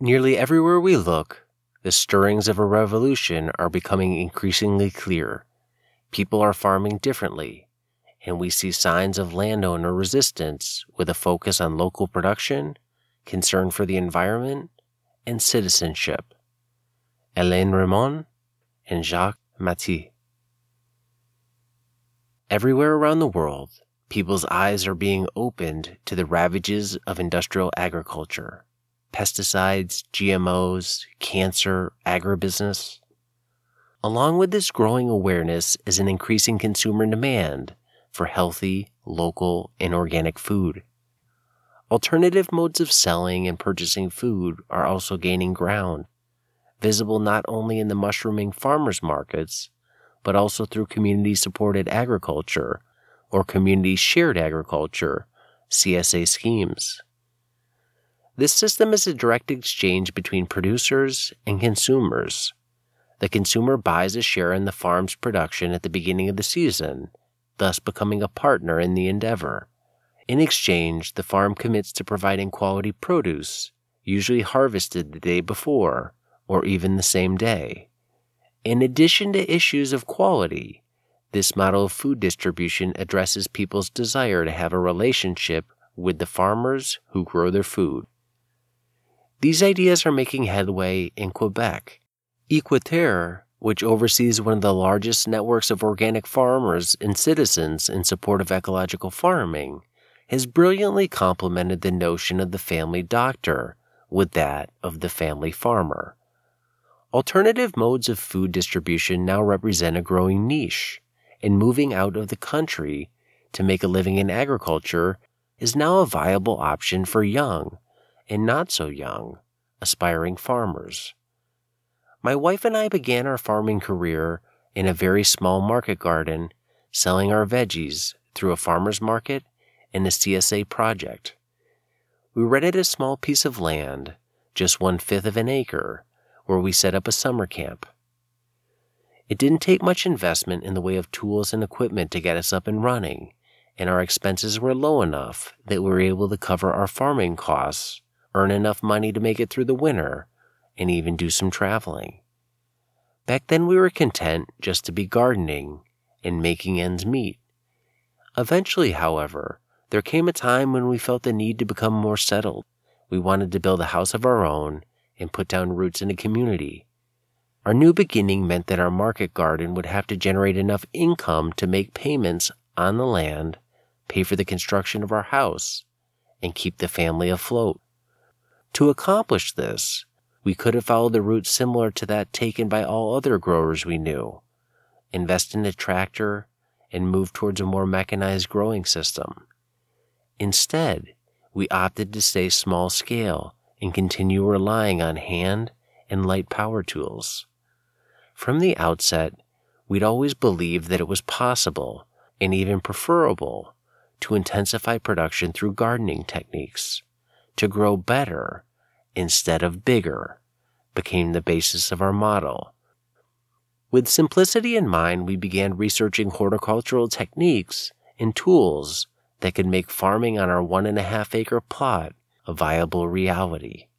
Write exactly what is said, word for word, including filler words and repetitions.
Nearly everywhere we look, the stirrings of a revolution are becoming increasingly clear. People are farming differently, and we see signs of landowner resistance with a focus on local production, concern for the environment, and citizenship. Hélène Ramon and Jacques Mathieu. Everywhere around the world, people's eyes are being opened to the ravages of industrial agriculture. Pesticides, G M Os, cancer, agribusiness. Along with this growing awareness is an increasing consumer demand for healthy, local, and organic food. Alternative modes of selling and purchasing food are also gaining ground, visible not only in the mushrooming farmers markets, but also through community-supported agriculture or community-shared agriculture, C S A schemes. This system is a direct exchange between producers and consumers. The consumer buys a share in the farm's production at the beginning of the season, thus becoming a partner in the endeavor. In exchange, the farm commits to providing quality produce, usually harvested the day before or even the same day. In addition to issues of quality, this model of food distribution addresses people's desire to have a relationship with the farmers who grow their food. These ideas are making headway in Quebec. Équiterre, which oversees one of the largest networks of organic farmers and citizens in support of ecological farming, has brilliantly complemented the notion of the family doctor with that of the family farmer. Alternative modes of food distribution now represent a growing niche, and moving out of the country to make a living in agriculture is now a viable option for young and not so young aspiring farmers. My wife and I began our farming career in a very small market garden, selling our veggies through a farmer's market and a C S A project. We rented a small piece of land, just one-fifth of an acre, where we set up a summer camp. It didn't take much investment in the way of tools and equipment to get us up and running, and our expenses were low enough that we were able to cover our farming costs, earn enough money to make it through the winter, and even do some traveling. Back then we were content just to be gardening and making ends meet. Eventually, however, there came a time when we felt the need to become more settled. We wanted to build a house of our own and put down roots in a community. Our new beginning meant that our market garden would have to generate enough income to make payments on the land, pay for the construction of our house, and keep the family afloat. To accomplish this, we could have followed the route similar to that taken by all other growers we knew, invest in a tractor, and move towards a more mechanized growing system. Instead, we opted to stay small scale and continue relying on hand and light power tools. From the outset, we'd always believed that it was possible, and even preferable, to intensify production through gardening techniques. To grow better instead of bigger became the basis of our model. With simplicity in mind, we began researching horticultural techniques and tools that could make farming on our one and a half acre plot a viable reality.